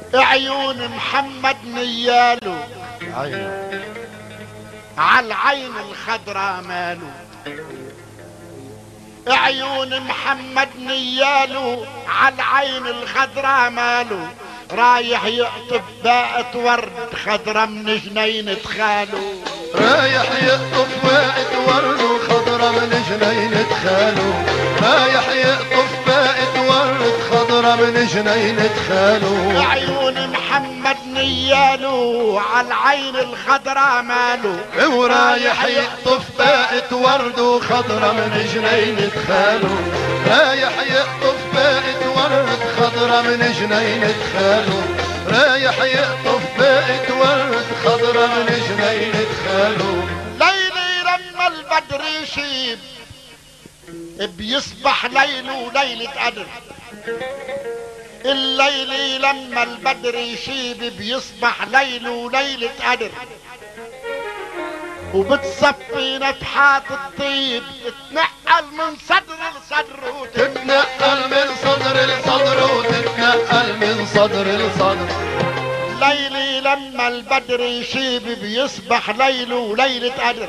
عيون محمد نيالو عالعين الخضراء مالو. عيون محمد نيالو عالعين الخضراء مالو. رايح يقطف باقة ورد خضرة من جنينة خالو. رايح يقطف باقة ورد خضرة من جنينة خالو. رايح يقطف باقة ورد خضرة من جنينة خالو. عيون محمد نيالو عالعين الخضراء مالو. ورايح يقطف باقة ورد خضرة من جنينة خالو. رايح يقطف باقة ورد خضرة من جنينة خالو. رايح يقطف باقة ورد خضرة من جنينة خالو. ليلي لما البدر يشيب بيصبح ليل وليلة قدر. الليل لما البدر يشيب بيصبح ليل وليلة قدر. وبتصفي نفحات الطيب تتنقل من صدر لصدر تتنقل من صدر لصدر وتتنقل من صدر لصدر. ليلي لما البدر يشيب بيصبح ليل وليلة قدر.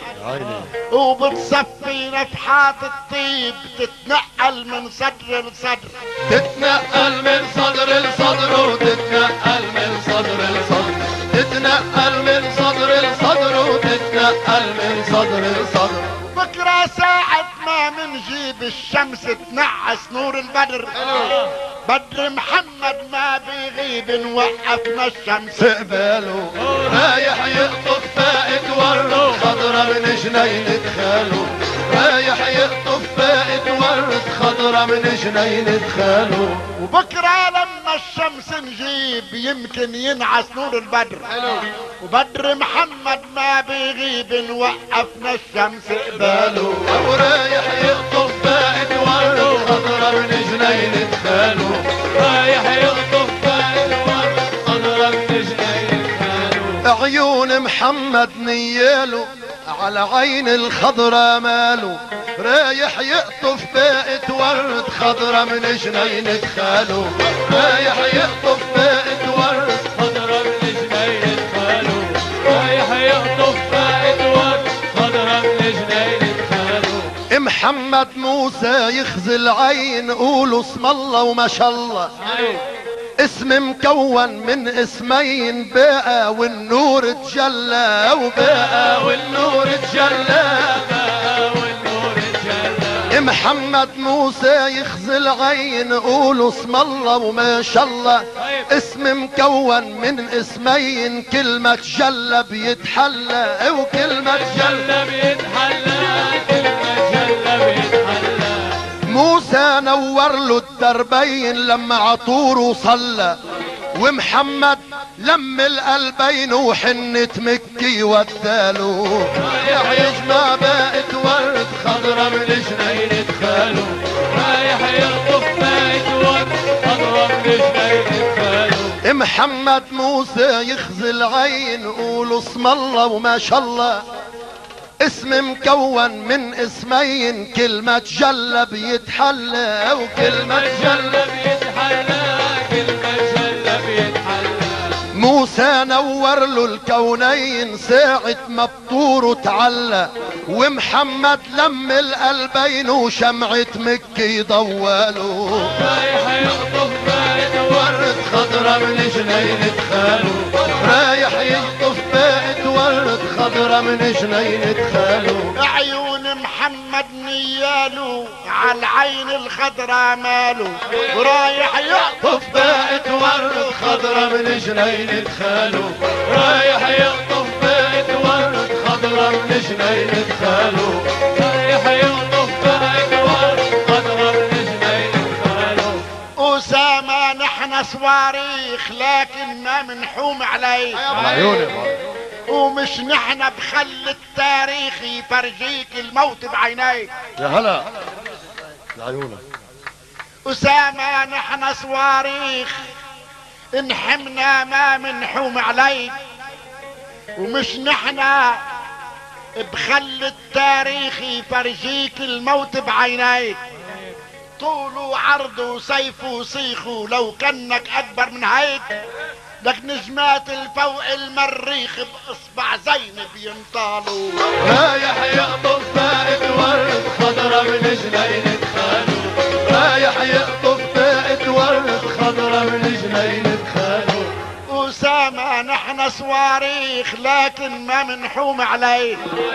وبتصفي نفحات الطيب تتنقل من صدر لصدر. تتنقل من صدر لصدر وتتنقل من صدر لصدر. تتنقل من صدر لصدر وتتنقل من صدر لصدر. بكرة ساعة ما منجيب الشمس تنعس نور البدر. بدر محمد ما بيغيب نوقفنا الشمس قباله. رايح يقطف باقة ورد خضرة من جنينة خالو. رايح يقطف باقة ورد خضرة من جنينة خالو. وبكرة لما الشمس نجيب يمكن ينعس نور البدر. وبدر محمد ما بيغيب نوقفنا الشمس قباله. ورايح يقطف باقة ورد خضرة من جنينة خالو. رايح يقطف باقة ورد خضرة من جنينة خالو. عيون محمد نيالو على عين الخضرة مالو. رايح يقطف باقة ورد خضرة من جنينة خالو. رايح يقطف باقة ورد خضرة من جنينة خالو. رايح يقطف باقة ورد خضرة من جنينة خالو. محمد موسى يخزي العين قولوا اسم الله وما شاء الله. اسم مكون من اسمين بقى والنور تجلى. وبقى والنور تجلى. بقى والنور تجلى. محمد موسى يخزي العين قولوا اسم الله وما شاء الله. اسم مكون من اسمين كلمة تجلى بيتحلى. وكلمة تجلى بيتحلى. كلمة تجلى بيتحلى. موسى نور له الدربين لما عطوره صلى. ومحمد لم القلبين وحنة مكي وداله. رايح يجمع باقة ورد خضرة من جنينة خالو. رايح يقطف باقة ورد خضرة من جنينة خالو. محمد موسى يخزي العين قولوا اسم الله وما شاء الله. اسم مكون من اسمين كلمة جلة بيتحلى. وكلمة جلة بيتحلى. كلمة جلة بيتحلى. موسى نور له الكونين ساعة ما بطوره تعلى. ومحمد لم القلبين وشمعة مكي ضواله. رايح يقطف باقة ورد خضرة من جنينة خالو. رايح يقطف باقة ورد خضرة من جنينة خالو. عيون محمد نيالو عالعين الخضراء مالو. ورايح يقطف باقة ورد خضرة من جنينة خالو. رايح يقطف باقة ورد خضرة من جنينة خالو. رايح يقطف باقة ورد خضرة من جنينة خالو. أسامة نحن صواريخ لكن ما منحوم عليه. ومش نحن بخل التاريخ يفرجيك الموت بعينيك. يا هلا لعيونك. أسامة نحن صواريخ انحمنا ما منحوم عليك. ومش نحن بخل التاريخ يفرجيك الموت بعينيك. طول وعرض وسيف وصيخ لو كانك اكبر من هيك. لك نجمات الفوق المريخ باصبع زينب ينطالوا. رايح يقطف باقة ورد خضرة من جنين خالو، رايح يقطف باقة ورد خضرة من جنين خالو. أسامة نحن صواريخ لكن ما منحوم عليه،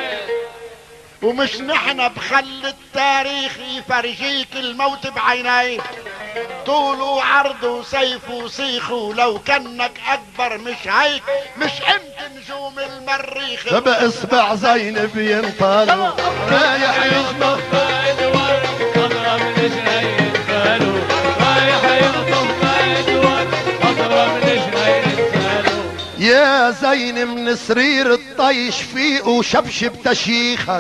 ومش نحن بخل التاريخ يفرجيك الموت بعينيه. طول وعرض وسيف وصيخ ولو كانك اكبر مش هيك، مش انت نجوم المريخ. باصبع زينب ينطالوا، رايح يخطف باقة ورد خضرة من جنين خالو، رايح يقطف باقة ورد خضرة من جنين خالو. يا زين من سرير الطيش فيق وشبشب تشيخك،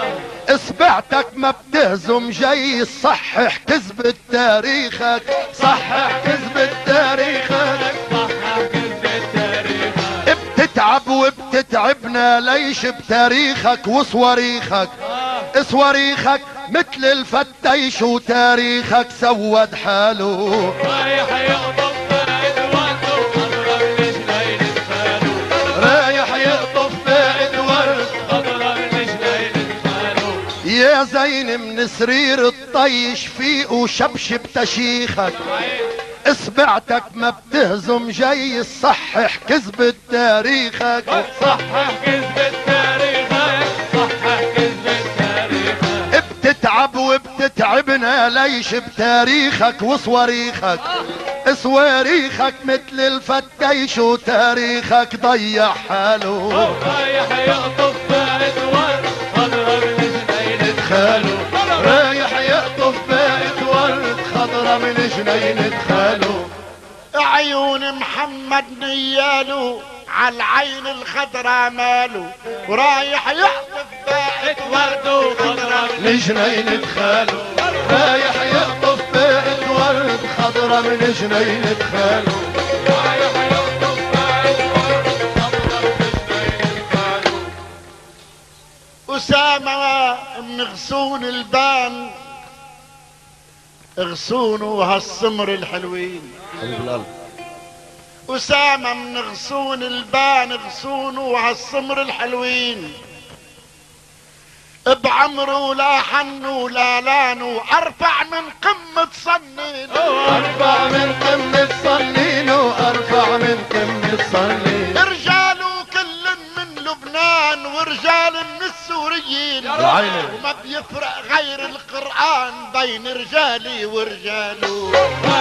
اصبعتك ما بتهزم جاي صحح كذبة تاريخك، صحح كذبة تاريخك، صحح كذبة تاريخك. بتتعب وبتتعبنا ليش بتاريخك وصواريخك، صواريخك مثل الفتيش وتاريخك سود حاله. رايح يقطف باقة ورد خضرة من جنين خالو، رايح يقطف باقة ورد. خضرة من جنين خالو. يا زين من سرير الطيش فيق وشبشب تشيخك، اصبعتك ما بتهزم جاي صحح كذبة تاريخك، صحح كذبة تاريخك، صحح كذبة تاريخك. بتتعب وبتتعبنا ليش بتاريخك وصواريخك، صواريخك مثل الفتيش وتاريخك ضيع حاله. رايح يقطف باقة ورد خضرة من جنين خالو، رايح يقطف باقة ورد خضرة من جنين خالو. عيون محمد نيالو عالعين الخضرا ماله، ورايح يحطف باقة ورد وخضرة من من جنين خالو، رايح يقطف باقة ورد خضرة من جنين خالو. رايح يقطف باقة ورد خضرة من جنين خالو. أسامة من غصون البان، غصونه هالسمر الحلوين. أسامة من غصون البان، غصونه هالسمر الحلوين. بعمره لا حنو لا لانو ارفع من قمة صنين، ارفع من قمة صنين، وارفع من قمة صنين. رجاله كل من لبنان ورجال من السوريين، وما بيفرق غير القرآن بين رجالي ورجاله.